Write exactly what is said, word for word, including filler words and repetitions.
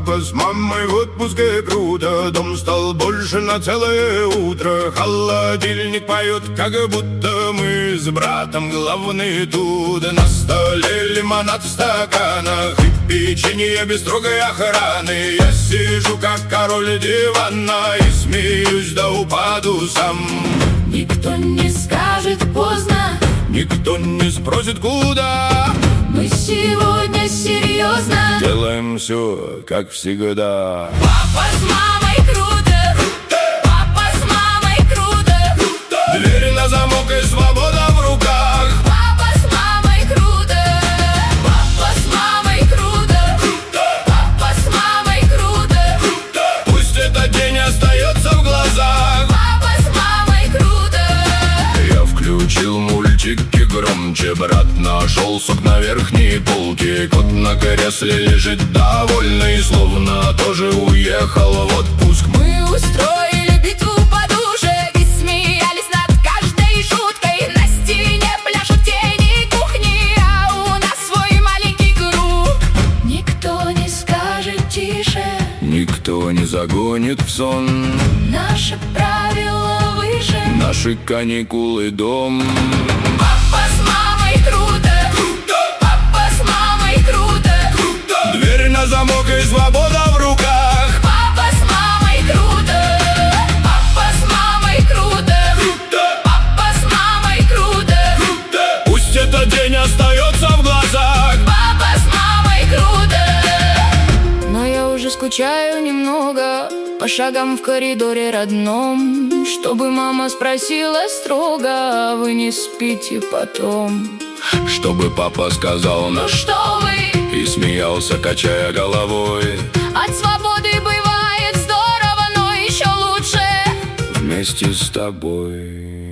Папа с мамой в отпуске, круто. Дом стал больше на целое утро. Холодильник поет, как будто мы с братом главные тут. На столе лимонад в стаканах и печенье без строгой охраны. Я сижу, как король дивана, и смеюсь да упаду сам. Никто не скажет поздно, никто не спросит куда. Мы сегодня серьезно делаем все, как всегда. Папа с мамой круто, круто. Папа с мамой круто, круто. Двери на замок и свобода в руках. Папа с мамой круто, Папа с мамой круто, круто. Папа с мамой круто, круто. Пусть этот день остается в глазах. Папа с мамой круто. Я включил мультики громче. Брат нашел сок на верхней полке. Кот на кресле лежит довольный, словно тоже уехал в отпуск. Мы устроили битву подушек и смеялись над каждой шуткой. На стене пляшут тени кухни, а у нас свой маленький круг. Никто не скажет тише, никто не загонит в сон. Наши правила выше, наши каникулы дом. Папа с мамой круто, круто. Папа с мамой круто, круто. Дверь на замок и свобода в руках. Папа с мамой круто, Папа с мамой круто, круто. Папа с мамой круто, круто. Пусть этот день остается в глазах. Папа с мамой круто. Но я уже скучаю немного по шагам в коридоре родном, чтобы мама спросила строго: а вы не спите потом? Чтобы папа сказал: ну что вы? И смеялся, качая головой. От свободы бывает здорово, но еще лучше вместе с тобой.